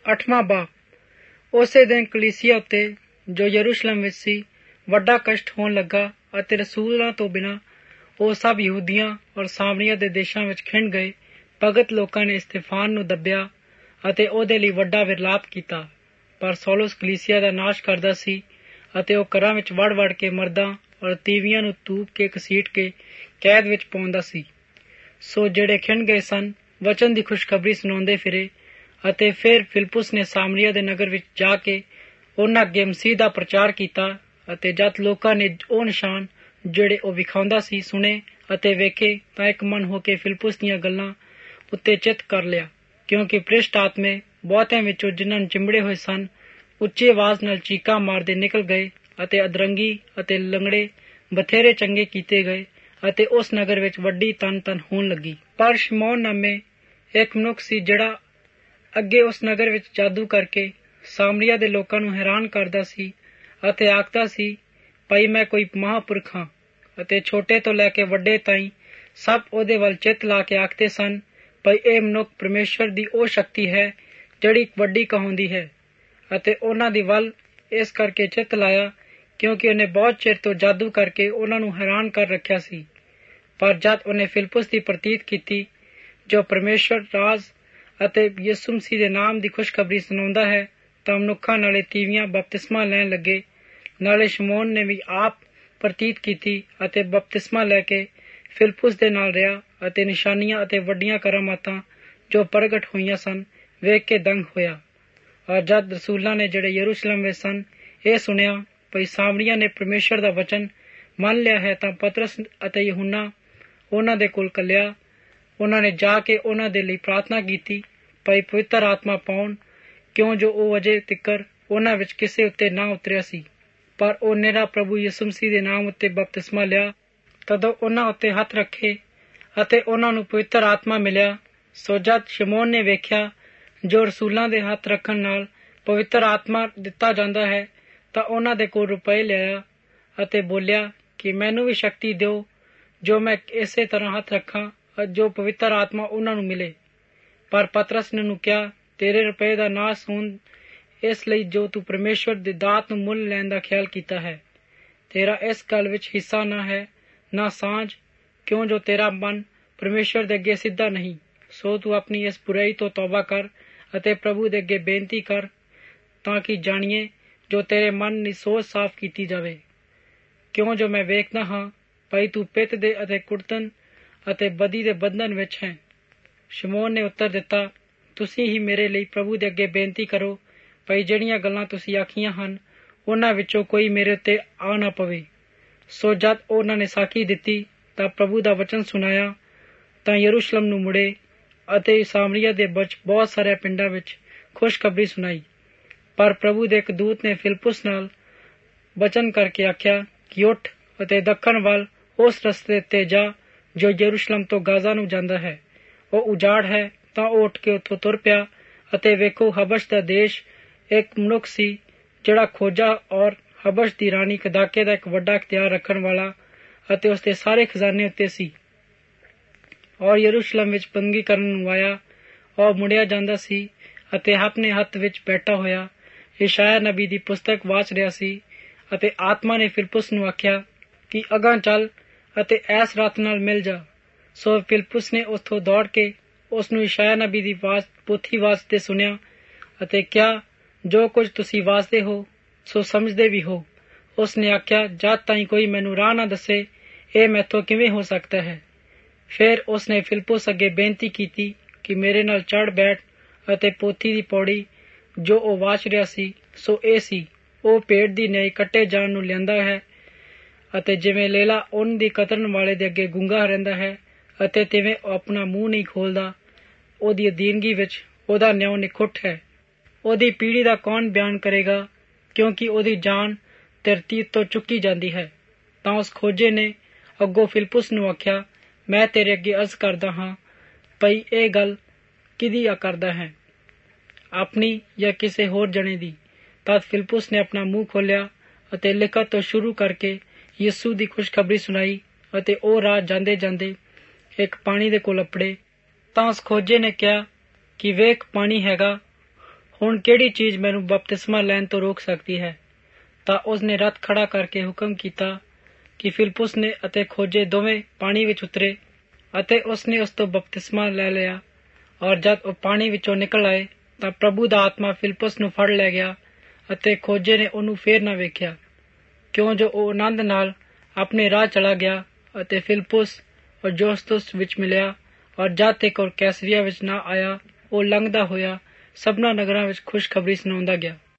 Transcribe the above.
8ਵਾਂ ਬਾਬ। ਉਸੇ ਦਿਨ ਕਲੀਸਿया ਉੱਤੇ ਜੋ ਯਰੂਸ਼ਲਮ ਵਿੱਚ ਸੀ ਵੱਡਾ ਕਸ਼ਟ ਹੋਣ ਲੱਗਾ ਅਤੇ ਰਸੂਲਾਂ ਤੋਂ ਬਿਨਾਂ ਉਹ ਸਭ ਯਹੂਦੀਆਂ ਔਰ ਸਾਮਰੀਆ ਦੇ ਦੇਸ਼ਾਂ ਵਿੱਚ ਖਿੰਡ ਗਏ। ਭਗਤ ਲੋਕਾਂ ਨੇ ਸਤਿਫਾਨ ਨੂੰ ਦੱਬਿਆ ਅਤੇ ਉਹਦੇ ਲਈ ਵੱਡਾ ਵਿਰਲਾਪ ਕੀਤਾ। ਪਰ ਸੌਲਸ ਕਲੀਸਿया ਦਾ ਨਾਸ਼ ਕਰਦਾ ਸੀ ਅਤੇ ਉਹ ਘਰਾਂ ਵਿੱਚ ਵੜ ਕੇ ਮਰਦਾਂ ਔਰ ਤੀਵੀਆਂ ਨੂੰ ਤੂਪ ਕੇ ਘਸੀਟ ਕੇ ਕੈਦ ਵਿੱਚ ਪਾਉਂਦਾ ਸੀ। ਸੋ ਜਿਹੜੇ ਖਿੰਡ ਗਏ ਸਨ ਵਚਨ ਦੀ ਖੁਸ਼ਖਬਰੀ ਸੁਣਾਉਂਦੇ ਫਿਰੇ। ਅਤੇ ਫਿਰ ਫਿਲਿਪੁਸ ਨੇ ਸਾਮਰੀਆ ਦੇ ਨਗਰ ਵਿੱਚ ਜਾ ਕੇ ਉਹਨਾਂ ਅੱਗੇ ਮਸੀਹ ਦਾ ਪ੍ਰਚਾਰ ਕੀਤਾ। ਅਤੇ ਜਦ ਲੋਕਾਂ ਨੇ ਉਹ ਨਿਸ਼ਾਨ ਜਿਹੜੇ ਉਹ ਵਿਖਾਉਂਦਾ ਸੀ ਸੁਣੇ ਅਤੇ ਵੇਖੇ ਤਾਂ ਇੱਕ ਮਨ ਹੋ ਕੇ ਫਿਲਿਪੁਸ ਦੀਆਂ ਗੱਲਾਂ ਉੱਤੇ ਚਿੱਤ ਕਰ ਲਿਆ, ਕਿਉਂਕਿ ਭ੍ਰਿਸ਼ਟ ਆਤਮੇ ਬਹੁਤਿਆਂ ਵਿੱਚੋਂ ਜਿਨ੍ਹਾਂ ਨੂੰ ਚਿੰਬੜੇ ਹੋਏ ਸਨ ਉੱਚੀ ਆਵਾਜ਼ ਨਾਲ ਚੀਕਾਂ ਮਾਰਦੇ ਨਿਕਲ ਗਏ ਅਤੇ ਅਧਰੰਗੀ ਅਤੇ ਲੰਗੜੇ ਬਥੇਰੇ ਚੰਗੇ ਕੀਤੇ ਗਏ ਅਤੇ ਉਸ ਨਗਰ ਵਿੱਚ ਵੱਡੀ ਤਨ ਹੋਣ ਲੱਗੀ। ਪਰ ਸ਼ਮੌਨ ਨਾਮੇ ਇੱਕ ਮਨੁੱਖ ਸੀ ਜਿਹੜਾ ਅੱਗੇ ਉਸ ਨਗਰ ਵਿੱਚ ਜਾਦੂ ਕਰਕੇ ਸਾਮਰੀਆ ਦੇ ਲੋਕਾਂ ਨੂੰ ਹੈਰਾਨ ਕਰਦਾ ਸੀ ਅਤੇ ਆਖਦਾ ਸੀ ਭਾਈ ਮੈਂ ਕੋਈ ਮਹਾਂਪੁਰਖ ਹਾਂ। ਅਤੇ ਛੋਟੇ ਤੋਂ ਲੈ ਕੇ ਵੱਡੇ ਤਾਈਂ ਸਭ ਉਹਦੇ ਵੱਲ ਚਿੱਤ ਲਾ ਕੇ ਆਖਦੇ ਸਨ ਭਾਈ ਇਹ ਮਨੁੱਖ ਪਰਮੇਸ਼ਵਰ ਦੀ ਉਹ ਸ਼ਕਤੀ ਹੈ ਜਿਹੜੀ ਵੱਡੀ ਕਹਾਉਂਦੀ ਹੈ। ਅਤੇ ਉਹਨਾਂ ਦੀ ਵੱਲ ਇਸ ਕਰਕੇ ਚਿੱਤ ਲਾਇਆ ਕਿਉਂਕਿ ਉਹਨੇ ਬਹੁਤ ਚਿਰ ਤੋਂ ਜਾਦੂ ਕਰਕੇ ਉਹਨਾਂ ਨੂੰ ਹੈਰਾਨ ਕਰ ਰੱਖਿਆ ਸੀ। ਪਰ ਜਦ ਉਹਨੇ ਫਿਲਿਪੁਸ ਦੀ ਪ੍ਰਤੀਤ ਕੀਤੀ ਜੋ ਪਰਮੇਸ਼ਵਰ ਰਾਜ ਅਤੇ ਯਿਸੂ ਮਸੀਹ ਦੇ ਨਾਮ ਦੀ ਖੁਸ਼ਖਬਰੀ ਸੁਣਾਉਂਦਾ ਹੈ ਤਾਂ ਮਨੁੱਖਾਂ ਨਾਲੇ ਤੀਵੀਆਂ ਬਪਤਿਸਮਾ ਲੈਣ ਲੱਗੇ। ਨਾਲੇ ਸ਼ਮੌਨ ਨੇ ਵੀ ਆਪ ਪ੍ਰਤੀਤ ਕੀਤੀ ਅਤੇ ਬਪਤਿਸਮਾ ਲੈ ਕੇ ਫਿਲਿਪੁਸ ਦੇ ਨਾਲ ਰਿਹਾ ਅਤੇ ਨਿਸ਼ਾਨੀਆਂ ਅਤੇ ਵੱਡੀਆਂ ਕਰਾਮਾਤਾਂ ਜੋ ਪ੍ਰਗਟ ਹੋਈਆਂ ਸਨ ਵੇਖ ਕੇ ਦੰਗ ਹੋਇਆ। ਔਰ ਜਦ ਰਸੂਲਾਂ ਨੇ ਜਿਹੜੇ ਯਰੂਸ਼ਲਮ ਵਿੱਚ ਸਨ ਇਹ ਸੁਣਿਆ ਭਈ ਸਾਮਰੀਆ ਨੇ ਪਰਮੇਸ਼ਰ ਦਾ ਵਚਨ ਮੰਨ ਲਿਆ ਹੈ ਤਾਂ ਪਤਰਸ ਅਤੇ ਯਹੂਨਾ ਉਹਨਾਂ ਦੇ ਕੋਲ ਘੱਲਿਆ। ਉਹਨਾਂ ਨੇ ਜਾ ਕੇ ਉਹਨਾਂ ਦੇ ਲਈ ਪ੍ਰਾਰਥਨਾ ਕੀਤੀ ਭਾਈ ਪਵਿੱਤਰ ਆਤਮਾ ਪਾਉਣ, ਕਿਉਂ ਜੋ ਉਹ ਅਜੇ ਤਿੱਕਰ ਉਹਨਾਂ ਵਿੱਚ ਕਿਸੇ ਉੱਤੇ ਨਾ ਉਤਰਿਆ ਸੀ। ਪਰ ਉਹ ਨਿਰਾ ਪ੍ਰਭੂ ਯਿਸੂ ਮਸੀਹ ਦੇ ਨਾਮ ਉੱਤੇ ਬਪਤਿਸਮਾ ਲਿਆ। ਤਦੋਂ ਉਹਨਾਂ ਉੱਤੇ ਹੱਥ ਰੱਖੇ ਅਤੇ ਉਹਨਾਂ ਨੂੰ ਪਵਿੱਤਰ ਆਤਮਾ ਮਿਲਿਆ। ਸੋ ਜਦ ਸ਼ਮੌਨ ਨੇ ਵੇਖਿਆ ਜੋ ਰਸੂਲਾਂ ਦੇ ਹੱਥ ਰੱਖਣ ਨਾਲ ਪਵਿੱਤਰ ਆਤਮਾ ਦਿੱਤਾ ਜਾਂਦਾ ਹੈ ਤਾਂ ਉਹਨਾਂ ਦੇ ਕੋਲ ਰੁਪਏ ਲਿਆਇਆ ਅਤੇ ਬੋਲਿਆ ਕਿ ਮੈਨੂੰ ਵੀ ਸ਼ਕਤੀ ਦਿਓ ਜੋ ਮੈਂ ਇਸੇ ਤਰ੍ਹਾਂ ਹੱਥ ਰੱਖਾਂ ਜੋ ਪਵਿੱਤਰ ਆਤਮਾ ਉਹਨਾਂ ਨੂੰ ਮਿਲੇ। ਪਰ ਪਤਰਸ ਨੇ ਉਹਨੂੰ ਕਿਹਾ ਤੇਰੇ ਰੁਪਏ ਦਾ ਨਾਸ ਹੋਣ ਇਸ ਲਈ ਜੋ ਤੂੰ ਪਰਮੇਸ਼ਵਰ ਦੀ ਦਾਤ ਨੂੰ ਮੁੱਲ ਲੈਣ ਦਾ ਖਿਆਲ ਕੀਤਾ ਹੈ। ਤੇਰਾ ਇਸ ਗੱਲ ਵਿੱਚ ਹਿੱਸਾ ਨਾ ਹੈ ਨਾ ਸਾਂਝ, ਕਿਉਂ ਜੋ ਤੇਰਾ ਮਨ ਪਰਮੇਸ਼ਵਰ ਦੇ ਅੱਗੇ ਸਿੱਧਾ ਨਹੀਂ। ਸੋ ਤੂੰ ਆਪਣੀ ਇਸ ਬੁਰਾਈ ਤੋਂ ਤੌਬਾ ਕਰ ਅਤੇ ਪ੍ਰਭੂ ਦੇ ਅੱਗੇ ਬੇਨਤੀ ਕਰ ਤਾਂ ਕਿ ਜਾਣੀਏ ਜੋ ਤੇਰੇ ਮਨ ਦੀ ਸੋਚ ਸਾਫ਼ ਕੀਤੀ ਜਾਵੇ। ਕਿਉਂ ਜੋ ਮੈਂ ਵੇਖਦਾ ਹਾਂ ਭਾਈ ਤੂੰ ਪਿੱਤ ਦੇ ਅਤੇ ਕੁੜਤਨ ਅਤੇ ਬਦੀ ਦੇ ਬੰਧਨ ਵਿੱਚ ਹੈ। ਸ਼ਮੌਨ ਨੇ ਉੱਤਰ ਦਿੱਤਾ ਤੁਸੀਂ ਹੀ ਮੇਰੇ ਲਈ ਪ੍ਰਭੂ ਦੇ ਅੱਗੇ ਬੇਨਤੀ ਕਰੋ ਭਾਈ ਜਿਹੜੀਆਂ ਗੱਲਾਂ ਤੁਸੀਂ ਆਖੀਆਂ ਹਨ ਉਹਨਾਂ ਵਿੱਚੋਂ ਕੋਈ ਮੇਰੇ ਉੱਤੇ ਆ ਨਾ ਪਵੇ। ਸੋ ਜਦ ਉਹਨਾਂ ਨੇ ਸਾਖੀ ਦਿੱਤੀ ਤਾਂ ਪ੍ਰਭੂ ਦਾ ਵਚਨ ਸੁਣਾਇਆ ਤਾਂ ਯਰੂਸ਼ਲਮ ਨੂੰ ਮੁੜੇ ਅਤੇ ਸਾਮਰੀਆ ਦੇ ਵਿੱਚ ਬਹੁਤ ਸਾਰੇ ਪਿੰਡਾਂ ਵਿੱਚ ਖੁਸ਼ਖਬਰੀ ਸੁਣਾਈ। ਪਰ ਪ੍ਰਭੂ ਦੇ ਇੱਕ ਦੂਤ ਨੇ ਫਿਲਿਪੁਸ ਨਾਲ ਵਚਨ ਕਰਕੇ ਆਖਿਆ ਕਿ ਉੱਠ ਅਤੇ ਦੱਖਣ ਵੱਲ ਉਸ ਰਸਤੇ ਉੱਤੇ ਜਾ ਜੋ ਯਰੂਸ਼ਲਮ ਤੋਂ ਗਾਜ਼ਾ ਨੂੰ ਜਾਂਦਾ ਹੈ। ਉਹ ਉਜਾੜ ਹੈ। ਤਾਂ ਉਹ ਉੱਠ ਕੇ ਉੱਥੋਂ ਤੁਰ ਪਿਆ ਅਤੇ ਵੇਖੋ ਹਬਸ਼ ਦਾ ਦੇਸ਼ ਇੱਕ ਮਨੁੱਖ ਸੀ ਜਿਹੜਾ ਖੋਜਾ ਔਰ ਹਬਸ਼ ਦੀ ਰਾਣੀ ਕਦਾਕੇ ਦਾ ਇੱਕ ਵੱਡਾ ਇਖਤਿਆਰ ਰੱਖਣ ਵਾਲਾ ਅਤੇ ਉਸਦੇ ਸਾਰੇ ਖਜ਼ਾਨੇ ਉੱਤੇ ਸੀ। ਔਰ ਯਰੂਸ਼ਲਮ ਵਿੱਚ ਬੰਦਗੀ ਕਰਨ ਨੂੰ ਆਇਆ ਔਰ ਮੁੜਿਆ ਜਾਂਦਾ ਸੀ ਅਤੇ ਆਪਣੇ ਹੱਥ ਵਿੱਚ ਬੈਠਾ ਹੋਇਆ ਯਸ਼ਾਇਆ ਨਬੀ ਦੀ ਪੁਸਤਕ ਵਾਚ ਰਿਹਾ ਸੀ। ਅਤੇ ਆਤਮਾ ਨੇ ਫਿਲਿਪੁਸ ਨੂੰ ਆਖਿਆ ਕਿ ਅਗਾਂਹ ਚੱਲ ਅਤੇ ਐਸ ਰਾਤ ਨਾਲ ਮਿਲ ਜਾ। ਸੋ ਫਿਲਿਪੁਸ ਨੇ ਉੱਥੋਂ ਦੌੜ ਕੇ ਉਸ ਨੂੰ ਯਸ਼ਾਇਆ ਨਬੀ ਦੀ ਪੋਥੀ ਵਾਚਦੇ ਸੁਣਿਆ ਅਤੇ ਕਿਹਾ ਜੋ ਕੁਝ ਤੁਸੀਂ ਵਾਚਦੇ ਹੋ ਸੋ ਸਮਝਦੇ ਵੀ ਹੋ। ਉਸ ਨੇ ਆਖਿਆ ਜਦ ਤਾਈਂ ਕੋਈ ਮੈਨੂੰ ਰਾਹ ਨਾ ਦੱਸੇ ਇਹ ਮੈਥੋਂ ਕਿਵੇਂ ਹੋ ਸਕਦਾ ਹੈ। ਫਿਰ ਉਸ ਨੇ ਫਿਲਿਪੁਸ ਅੱਗੇ ਬੇਨਤੀ ਕੀਤੀ ਕਿ ਮੇਰੇ ਨਾਲ ਚੜ੍ਹ ਬੈਠ ਅਤੇ ਪੋਥੀ ਦੀ ਪੌੜੀ ਜੋ ਉਹ ਵਾਚ ਰਿਹਾ ਸੀ ਸੋ ਇਹ ਸੀ ਉਹ ਭੇਡ ਦੀ ਨਿਆਈ ਕੱਟੇ ਜਾਣ ਨੂੰ ਲਿਆਂਦਾ ਹੈ ਅਤੇ ਜਿਵੇਂ ਲੇਲਾ ਉੱਨ ਦੀ ਕਤਰਨ ਵਾਲੇ ਦੇ ਅੱਗੇ ਗੂੰਗਾ ਰਹਿੰਦਾ ਹੈ ਅਤੇ ਤਿਵੇਂ ਉਹ ਆਪਣਾ ਮੂੰਹ ਨਹੀਂ ਖੋਲਦਾ। ਉਹਦੀ ਅਧੀਨਗੀ ਵਿੱਚ ਉਹਦਾ ਨਿਉ ਨਿਖੁੱਟ ਹੈ। ਉਹਦੀ ਪੀੜ੍ਹੀ ਦਾ ਕੌਣ ਬਿਆਨ ਕਰੇਗਾ ਕਿਉਂਕਿ ਉਹਦੀ ਜਾਨ ਧਰਤੀ ਤੋਂ ਚੁੱਕੀ ਜਾਂਦੀ ਹੈ। ਤਾਂ ਉਸ ਖੋਜੇ ਨੇ ਅੱਗੋਂ ਫਿਲਿਪੁਸ ਨੂੰ ਆਖਿਆ ਮੈਂ ਤੇਰੇ ਅੱਗੇ ਅਰਜ਼ ਕਰਦਾ ਹਾਂ ਭਈ ਇਹ ਗੱਲ ਕਿਹਦੀ ਕਰਦਾ ਹੈ ਆਪਣੀ ਜਾਂ ਕਿਸੇ ਹੋਰ ਜਣੇ ਦੀ। ਤਦ ਫਿਲਿਪੁਸ ਨੇ ਆਪਣਾ ਮੂੰਹ ਖੋਲ੍ਹਿਆ ਅਤੇ ਲਿਖਤ ਤੋਂ ਸ਼ੁਰੂ ਕਰਕੇ ਯਿਸੂ ਦੀ ਖੁਸ਼ਖਬਰੀ ਸੁਣਾਈ। ਅਤੇ ਉਹ ਰਾਹ ਜਾਂਦੇ ਜਾਂਦੇ ਇੱਕ ਪਾਣੀ ਦੇ ਕੋਲ ਅੱਪੜੇ ਤਾਂ ਉਸ ਖੋਜੇ ਨੇ ਕਿਹਾ ਕਿ ਵੇਖ ਪਾਣੀ ਹੈਗਾ ਹੁਣ ਕਿਹੜੀ ਚੀਜ਼ ਮੈਨੂੰ ਬਪਤਿਸਮਾ ਲੈਣ ਤੋਂ ਰੋਕ ਸਕਦੀ ਹੈ? ਤਾਂ ਉਸਨੇ ਰੱਥ ਖੜਾ ਕਰਕੇ ਹੁਕਮ ਕੀਤਾ ਕਿ ਫਿਲਿਪੁਸ ਨੇ ਅਤੇ ਖੋਜੇ ਦੋਵੇਂ ਪਾਣੀ ਵਿੱਚ ਉਤਰੇ ਅਤੇ ਉਸਨੇ ਉਸ ਤੋਂ ਬਪਤਿਸਮਾ ਲੈ ਲਿਆ। ਔਰ ਜਦ ਉਹ ਪਾਣੀ ਵਿੱਚੋਂ ਨਿਕਲ ਆਏ ਤਾਂ ਪ੍ਰਭੂ ਦਾ ਆਤਮਾ ਫਿਲਿਪੁਸ ਨੂੰ ਫੜ ਲੈ ਗਿਆ ਅਤੇ ਖੋਜੇ ਨੇ ਉਹਨੂੰ ਫੇਰ ਨਾ ਵੇਖਿਆ, ਕਿਉਂ ਜੋ ਉਹ ਆਨੰਦ ਨਾਲ ਆਪਣੇ ਰਾਹ ਚਲਾ ਗਿਆ ਅਤੇ ਫਿਲਿਪੁਸ ਔਰ ਜੋਸਤੁਸ ਵਿੱਚ ਮਿਲਿਆ। ਔਰ ਜਦ ਤੱਕ ਉਹ ਕੈਸਰੀਆ ਵਿੱਚ ਨਾ ਆਇਆ, ਉਹ ਲੰਘਦਾ ਹੋਇਆ ਸਭਨਾ ਨਗਰਾਂ ਵਿੱਚ ਖੁਸ਼ਖਬਰੀ ਸੁਣਾਉਂਦਾ ਗਿਆ।